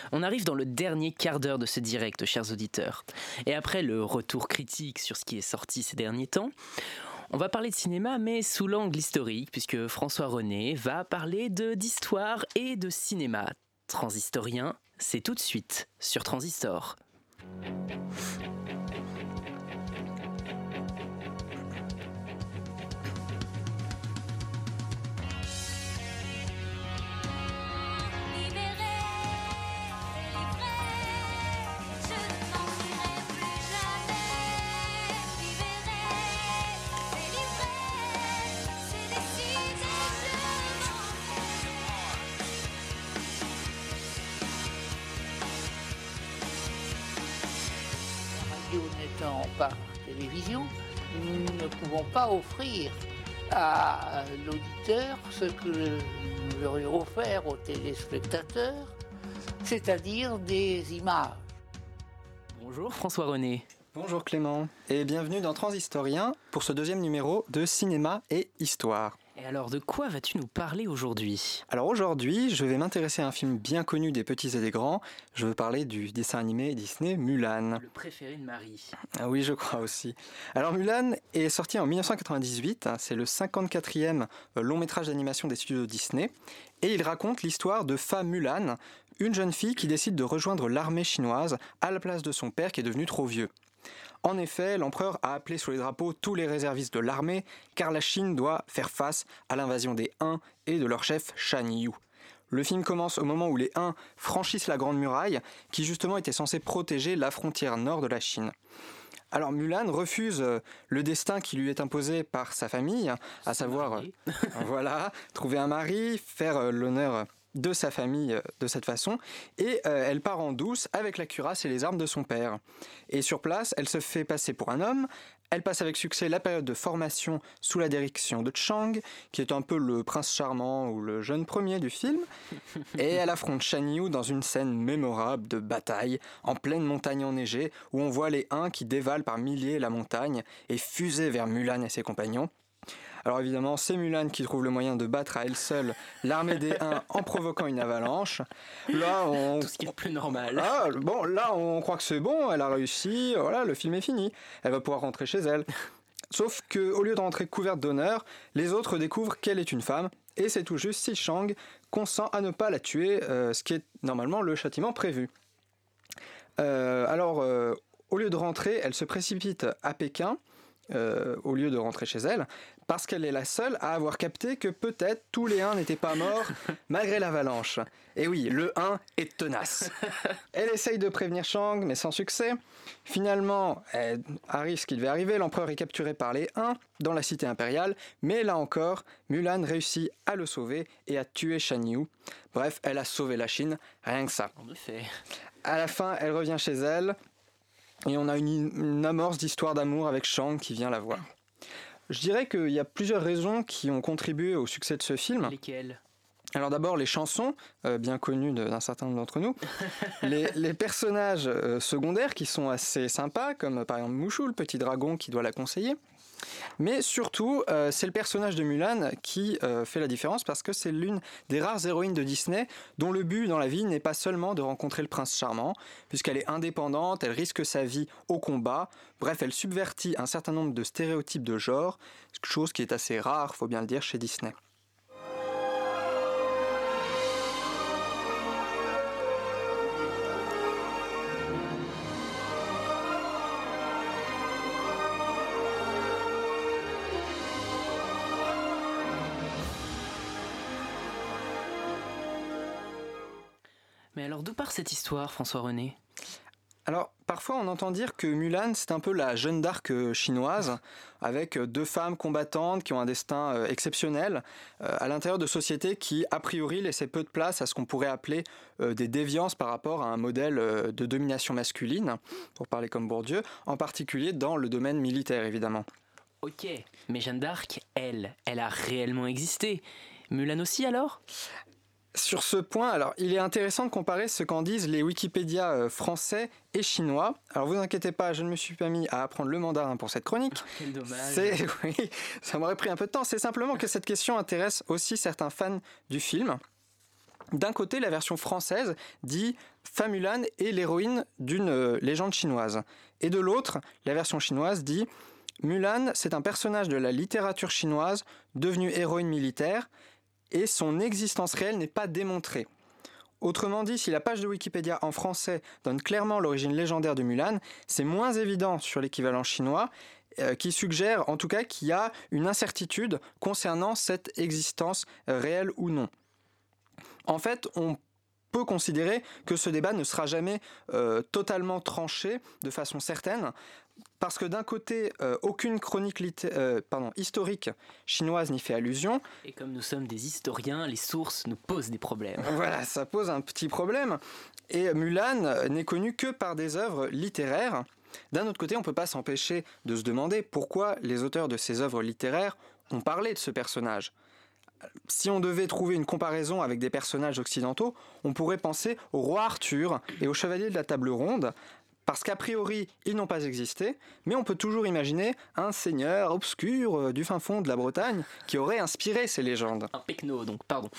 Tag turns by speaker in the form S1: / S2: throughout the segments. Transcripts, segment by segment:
S1: On arrive dans le dernier quart d'heure de ce direct, chers auditeurs. Et après le retour critique sur ce qui est sorti ces derniers temps, on va parler de cinéma, mais sous l'angle historique, puisque François René va parler d'histoire et de cinéma. Transistorien, c'est tout de suite sur Transistor.
S2: N'étant par télévision, nous ne pouvons pas offrir à l'auditeur ce que nous aurions offert aux téléspectateurs, c'est-à-dire des images.
S1: Bonjour François René.
S3: Bonjour Clément, et bienvenue dans Transistorien pour ce deuxième numéro de cinéma et histoire.
S1: Et alors, de quoi vas-tu nous parler aujourd'hui ?
S3: Alors aujourd'hui, je vais m'intéresser à un film bien connu des petits et des grands. Je veux parler du dessin animé Disney Mulan.
S1: Le préféré de Marie.
S3: Ah oui, je crois aussi. Alors Mulan est sorti en 1998, c'est le 54e long métrage d'animation des studios Disney, et il raconte l'histoire de Fa Mulan, une jeune fille qui décide de rejoindre l'armée chinoise à la place de son père qui est devenu trop vieux. En effet, l'empereur a appelé sur les drapeaux tous les réservistes de l'armée, car la Chine doit faire face à l'invasion des Han et de leur chef Shan Yu. Le film commence au moment où les Han franchissent la Grande Muraille, qui justement était censée protéger la frontière nord de la Chine. Alors Mulan refuse le destin qui lui est imposé par sa famille, à savoir trouver un mari, faire l'honneur de sa famille de cette façon, et elle part en douce avec la cuirasse et les armes de son père. Et sur place, elle se fait passer pour un homme, elle passe avec succès la période de formation sous la direction de Chang, qui est un peu le prince charmant ou le jeune premier du film, et elle affronte Shan Yu dans une scène mémorable de bataille, en pleine montagne enneigée, où on voit les Han qui dévalent par milliers la montagne et fusent vers Mulan et ses compagnons. Alors évidemment, c'est Mulan qui trouve le moyen de battre à elle seule l'armée des Han en provoquant une avalanche. Là,
S1: Tout ce qui est plus normal.
S3: Là, on croit que c'est bon, elle a réussi, voilà, le film est fini. Elle va pouvoir rentrer chez elle. Sauf qu'au lieu de rentrer couverte d'honneur, les autres découvrent qu'elle est une femme, et c'est tout juste si Shang consent à ne pas la tuer, ce qui est normalement le châtiment prévu. Au lieu de rentrer, elle se précipite à Pékin, au lieu de rentrer chez elle, parce qu'elle est la seule à avoir capté que peut-être tous les Han n'étaient pas morts malgré l'avalanche. Et oui, le Han est tenace. Elle essaye de prévenir Shang, mais sans succès. Finalement, elle arrive ce qui devait arriver, l'empereur est capturé par les Han dans la cité impériale, mais là encore, Mulan réussit à le sauver et à tuer Shan Yu. Bref, elle a sauvé la Chine, rien que ça.
S1: En effet.
S3: À la fin, elle revient chez elle, et on a une amorce d'histoire d'amour avec Shang qui vient la voir. Je dirais qu'il y a plusieurs raisons qui ont contribué au succès de ce film.
S1: Lesquelles ?
S3: Alors d'abord les chansons, bien connues d'un certain nombre d'entre nous, les personnages secondaires qui sont assez sympas, comme par exemple Mushu, le petit dragon qui doit la conseiller. Mais surtout, c'est le personnage de Mulan qui fait la différence parce que c'est l'une des rares héroïnes de Disney dont le but dans la vie n'est pas seulement de rencontrer le prince charmant, puisqu'elle est indépendante, elle risque sa vie au combat, bref, elle subvertit un certain nombre de stéréotypes de genre, chose qui est assez rare, faut bien le dire, chez Disney.
S1: Mais alors, d'où part cette histoire, François René ?
S3: Alors, parfois on entend dire que Mulan c'est un peu la Jeanne d'Arc chinoise, avec deux femmes combattantes qui ont un destin exceptionnel, à l'intérieur de sociétés qui, a priori, laissaient peu de place à ce qu'on pourrait appeler des déviances par rapport à un modèle de domination masculine, pour parler comme Bourdieu, en particulier dans le domaine militaire, évidemment.
S1: Ok, mais Jeanne d'Arc, elle a réellement existé. Mulan aussi alors ?
S3: Sur ce point, alors, il est intéressant de comparer ce qu'en disent les Wikipédia français et chinois. Alors vous inquiétez pas, je ne me suis pas mis à apprendre le mandarin pour cette chronique.
S1: Oh, quel dommage.
S3: Oui, ça m'aurait pris un peu de temps. C'est simplement que cette question intéresse aussi certains fans du film. D'un côté, la version française dit Fa Mulan est l'héroïne d'une légende chinoise. Et de l'autre, la version chinoise dit Mulan, c'est un personnage de la littérature chinoise devenu héroïne militaire et son existence réelle n'est pas démontrée. Autrement dit, si la page de Wikipédia en français donne clairement l'origine légendaire de Mulan, c'est moins évident sur l'équivalent chinois, qui suggère en tout cas qu'il y a une incertitude concernant cette existence réelle ou non. En fait, on peut considérer que ce débat ne sera jamais totalement tranché de façon certaine, parce que d'un côté, aucune chronique historique chinoise n'y fait allusion.
S1: Et comme nous sommes des historiens, les sources nous posent des problèmes.
S3: Voilà, ça pose un petit problème. Et Mulan n'est connue que par des œuvres littéraires. D'un autre côté, on ne peut pas s'empêcher de se demander pourquoi les auteurs de ces œuvres littéraires ont parlé de ce personnage. Si on devait trouver une comparaison avec des personnages occidentaux, on pourrait penser au roi Arthur et aux chevaliers de la table ronde, parce qu'a priori, ils n'ont pas existé, mais on peut toujours imaginer un seigneur obscur du fin fond de la Bretagne qui aurait inspiré ces légendes.
S1: Un pecno, donc, pardon.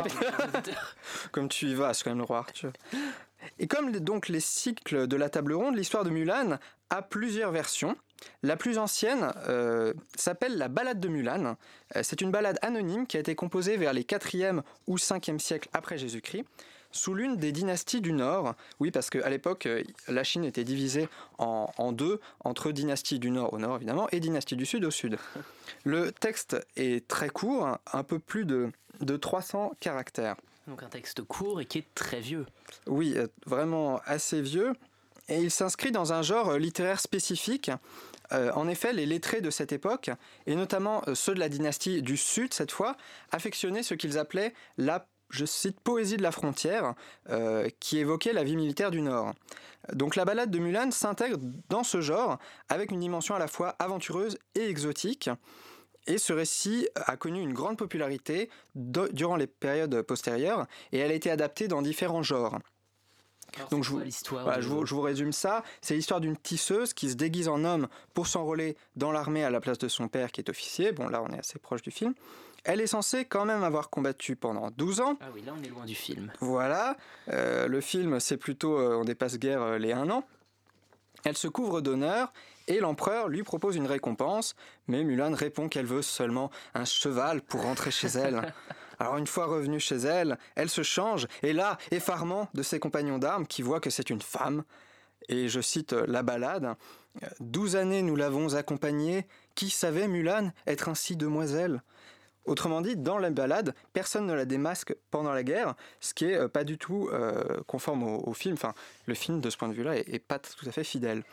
S3: Comme tu y vas, c'est quand même le roi Arthur. Et comme donc les cycles de la table ronde, l'histoire de Mulan a plusieurs versions. La plus ancienne s'appelle la Ballade de Mulan. C'est une ballade anonyme qui a été composée vers les 4e ou 5e siècles après Jésus-Christ, sous l'une des dynasties du Nord. Oui, parce qu'à l'époque, la Chine était divisée en deux, entre dynastie du Nord au Nord évidemment, et dynastie du Sud au Sud. Le texte est très court, un peu plus de 300 caractères.
S1: Donc un texte court et qui est très vieux.
S3: Oui, vraiment assez vieux. Et il s'inscrit dans un genre littéraire spécifique. En effet, les lettrés de cette époque, et notamment ceux de la dynastie du Sud cette fois, affectionnaient ce qu'ils appelaient la, je cite, poésie de la frontière, qui évoquait la vie militaire du Nord. Donc la ballade de Mulan s'intègre dans ce genre, avec une dimension à la fois aventureuse et exotique. Et ce récit a connu une grande popularité durant les périodes postérieures, et elle a été adaptée dans différents genres.
S1: Alors,
S3: donc je vous résume ça. C'est l'histoire d'une tisseuse qui se déguise en homme pour s'enrôler dans l'armée à la place de son père qui est officier. Bon, là on est assez proche du film. Elle est censée quand même avoir combattu pendant 12 ans.
S1: Ah oui, là on est loin du film.
S3: Voilà, le film c'est plutôt on dépasse guère les 1 an. Elle se couvre d'honneur et l'empereur lui propose une récompense, mais Mulan répond qu'elle veut seulement un cheval pour rentrer chez elle. Alors une fois revenue chez elle, elle se change, et là, effarement de ses compagnons d'armes qui voient que c'est une femme. Et je cite la ballade, « 12 années nous l'avons accompagnée, qui savait Mulan être ainsi demoiselle ?» Autrement dit, dans la ballade, personne ne la démasque pendant la guerre, ce qui est pas du tout conforme au film. Enfin, le film, de ce point de vue-là, est pas tout à fait fidèle.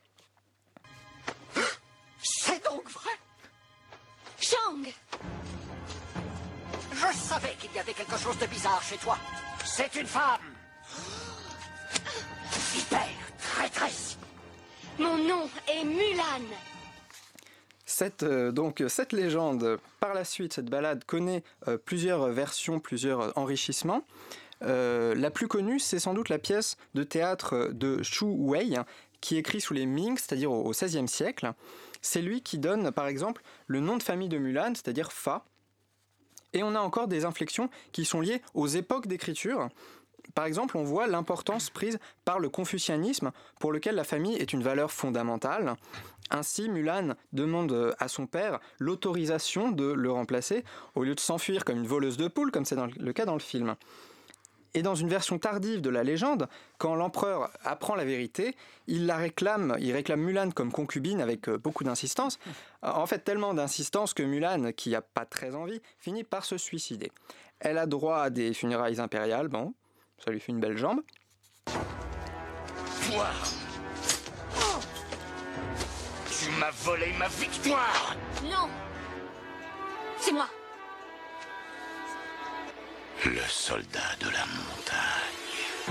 S4: C'est donc vrai?
S5: Shang!
S4: Je savais qu'il y avait quelque chose de bizarre chez toi. C'est une femme. Vipère, traîtresse.
S5: Mon nom est Mulan.
S3: Cette légende, par la suite, cette ballade connaît plusieurs versions, plusieurs enrichissements. La plus connue, c'est sans doute la pièce de théâtre de Xu Wei, qui est écrit sous les Ming, c'est-à-dire au XVIe siècle. C'est lui qui donne, par exemple, le nom de famille de Mulan, c'est-à-dire Fa. Et on a encore des inflexions qui sont liées aux époques d'écriture. Par exemple, on voit l'importance prise par le confucianisme, pour lequel la famille est une valeur fondamentale. Ainsi, Mulan demande à son père l'autorisation de le remplacer, au lieu de s'enfuir comme une voleuse de poules, comme c'est le cas dans le film. Et dans une version tardive de la légende, quand l'empereur apprend la vérité, il réclame Mulan comme concubine avec beaucoup d'insistance. En fait, tellement d'insistance que Mulan, qui n'a pas très envie, finit par se suicider. Elle a droit à des funérailles impériales, bon, ça lui fait une belle jambe.
S4: Toi, tu m'as volé ma victoire.
S5: Non! C'est moi!
S4: Le soldat de la montagne.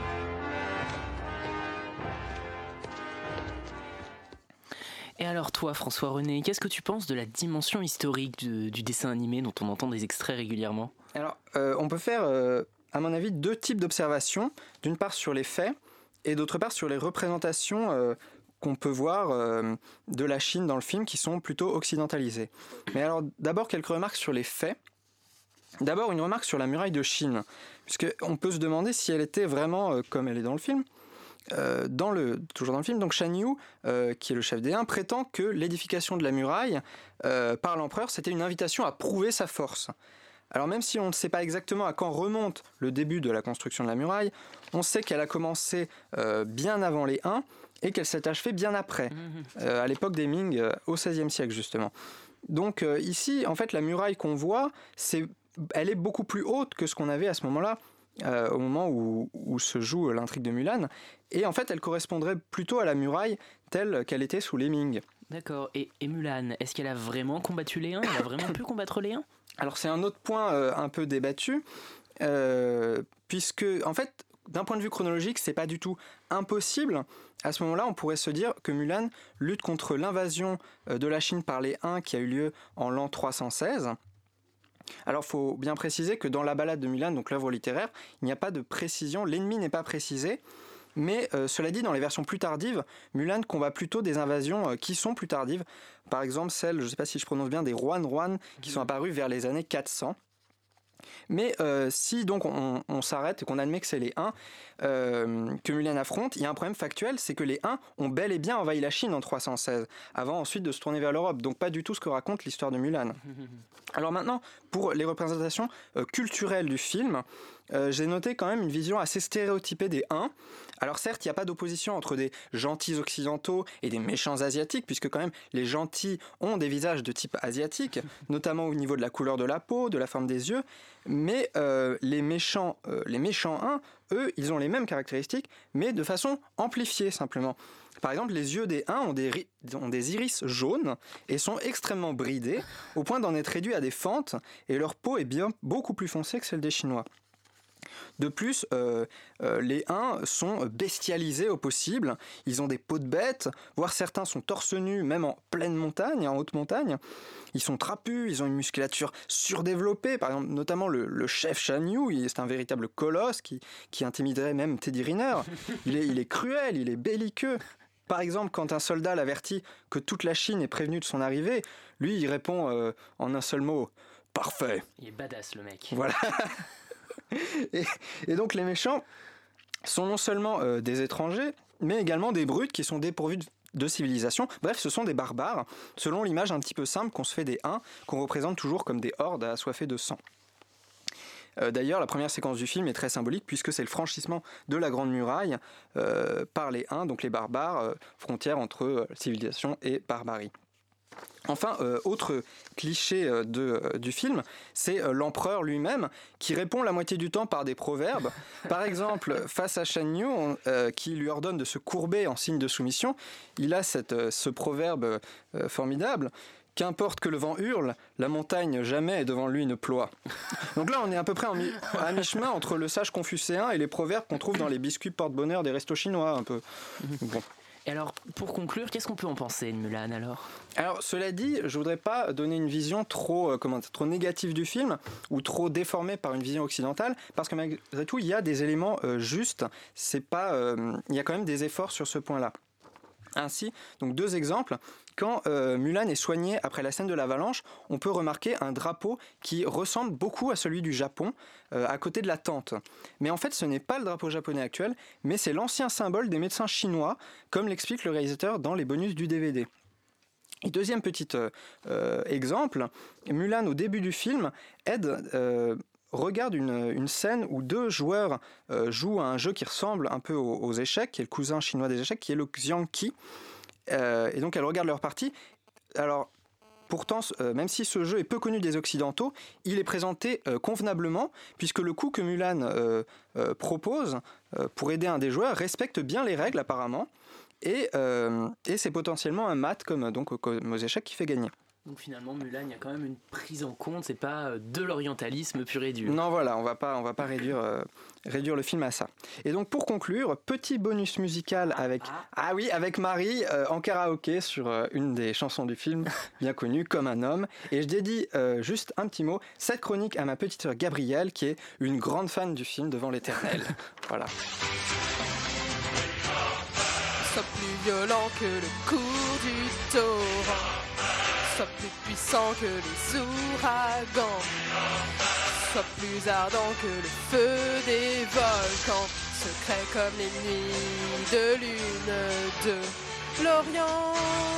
S1: Et alors toi, François-René, qu'est-ce que tu penses de la dimension historique du dessin animé dont on entend des extraits régulièrement ?
S3: Alors, on peut faire, à mon avis, 2 types d'observations. D'une part sur les faits, et d'autre part sur les représentations qu'on peut voir de la Chine dans le film, qui sont plutôt occidentalisées. Mais alors, d'abord, quelques remarques sur les faits. D'abord, une remarque sur la muraille de Chine. puisqu'on peut se demander si elle était vraiment comme elle est dans le film. Toujours dans le film, donc Shan Yu, qui est le chef des Huns, prétend que l'édification de la muraille par l'empereur, c'était une invitation à prouver sa force. Alors même si on ne sait pas exactement à quand remonte le début de la construction de la muraille, on sait qu'elle a commencé bien avant les Huns et qu'elle s'est achevée bien après, à l'époque des Ming, au XVIe siècle justement. Donc ici, en fait, la muraille qu'on voit, elle est beaucoup plus haute que ce qu'on avait à ce moment-là, au moment où se joue l'intrigue de Mulan. Et en fait, elle correspondrait plutôt à la muraille telle qu'elle était sous les Ming.
S1: D'accord. Et Mulan, est-ce qu'elle a vraiment combattu les Huns ? Elle a vraiment pu combattre les Huns ?
S3: Alors c'est un autre point un peu débattu, puisque en fait, d'un point de vue chronologique, c'est pas du tout impossible. À ce moment-là, on pourrait se dire que Mulan lutte contre l'invasion de la Chine par les Huns qui a eu lieu en l'an 316. Alors, il faut bien préciser que dans la ballade de Mulan, donc l'œuvre littéraire, il n'y a pas de précision, l'ennemi n'est pas précisé, mais cela dit, dans les versions plus tardives, Mulan combat plutôt des invasions qui sont plus tardives. Par exemple, celles, je ne sais pas si je prononce bien, des Ruan qui sont apparues vers les années 400. Mais si donc on s'arrête et qu'on admet que c'est les Huns que Mulan affronte, il y a un problème factuel, c'est que les Huns ont bel et bien envahi la Chine en 316, avant ensuite de se tourner vers l'Europe, donc pas du tout ce que raconte l'histoire de Mulan. Alors maintenant, pour les représentations culturelles du film, j'ai noté quand même une vision assez stéréotypée des Huns. Alors certes, il n'y a pas d'opposition entre des gentils occidentaux et des méchants asiatiques, puisque quand même les gentils ont des visages de type asiatique, notamment au niveau de la couleur de la peau, de la forme des yeux, mais les méchants Huns, eux, ils ont les mêmes caractéristiques, mais de façon amplifiée simplement. Par exemple, les yeux des Huns ont des iris jaunes et sont extrêmement bridés, au point d'en être réduits à des fentes, et leur peau est bien beaucoup plus foncée que celle des Chinois. De plus, les Huns sont bestialisés au possible, ils ont des peaux de bêtes, voire certains sont torse nu, même en pleine montagne, en haute montagne. Ils sont trapus, ils ont une musculature surdéveloppée, par exemple, notamment le chef Shan Yu, c'est un véritable colosse qui intimiderait même Teddy Riner. Il est cruel, il est belliqueux. Par exemple, quand un soldat l'avertit que toute la Chine est prévenue de son arrivée, lui, il répond en un seul mot « Parfait ».
S1: Il est badass, le mec.
S3: Voilà. Et donc les méchants sont non seulement des étrangers, mais également des brutes qui sont dépourvus de civilisation. Bref, ce sont des barbares, selon l'image un petit peu simple qu'on se fait des Huns, qu'on représente toujours comme des hordes assoiffées de sang. D'ailleurs, la première séquence du film est très symbolique puisque c'est le franchissement de la Grande Muraille par les Huns, donc les barbares, frontière entre civilisation et barbarie. Enfin, autre cliché du film, c'est l'empereur lui-même qui répond la moitié du temps par des proverbes. Par exemple, face à Shan Yu, qui lui ordonne de se courber en signe de soumission, il a ce proverbe formidable. Qu'importe que le vent hurle, la montagne jamais devant lui ne ploie. Donc là, on est à peu près à mi-chemin entre le sage confucéen et les proverbes qu'on trouve dans les biscuits porte-bonheur des restos chinois, un peu. Bon.
S1: Et alors, pour conclure, qu'est-ce qu'on peut en penser de Mulan alors ?
S3: Alors, cela dit, je voudrais pas donner une vision trop négative du film ou trop déformée par une vision occidentale, parce que malgré tout, il y a des éléments justes. Il y a quand même des efforts sur ce point-là. Ainsi, donc 2 exemples. Quand Mulan est soignée après la scène de l'avalanche, on peut remarquer un drapeau qui ressemble beaucoup à celui du Japon, à côté de la tente. Mais en fait, ce n'est pas le drapeau japonais actuel, mais c'est l'ancien symbole des médecins chinois, comme l'explique le réalisateur dans les bonus du DVD. Et deuxième petit exemple, Mulan, au début du film, regarde une scène où 2 joueurs jouent à un jeu qui ressemble un peu aux échecs, qui est le cousin chinois des échecs, qui est le Xiangqi. Et donc elles regardent leur partie. Alors pourtant, même si ce jeu est peu connu des Occidentaux, il est présenté convenablement, puisque le coup que Mulan propose pour aider un des joueurs respecte bien les règles apparemment, et c'est potentiellement un mat comme aux échecs qui fait gagner.
S1: Donc finalement, Mulan, il y a quand même une prise en compte, c'est pas de l'orientalisme pur et dur.
S3: Non, voilà, on va pas réduire le film à ça. Et donc pour conclure, petit bonus musical avec Marie en karaoké sur une des chansons du film, bien connue, Comme un homme. Et je dédie juste un petit mot, cette chronique à ma petite sœur Gabrielle, qui est une grande fan du film Devant l'éternel. Voilà.
S6: Sois plus violent que le cours du torrent. Sois plus puissant que les ouragans. soit plus ardent que le feu des volcans, secret comme les nuits de lune de l'Orient.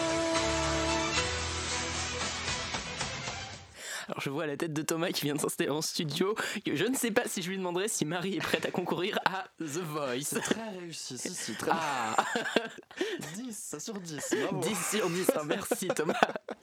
S1: Alors je vois la tête de Thomas qui vient de s'installer en studio, que je ne sais pas si je lui demanderai si Marie est prête à concourir à The Voice.
S7: C'est très réussi, si, très
S1: Ah
S7: 10 sur 10, bravo.
S1: 10 sur 10, hein, merci Thomas.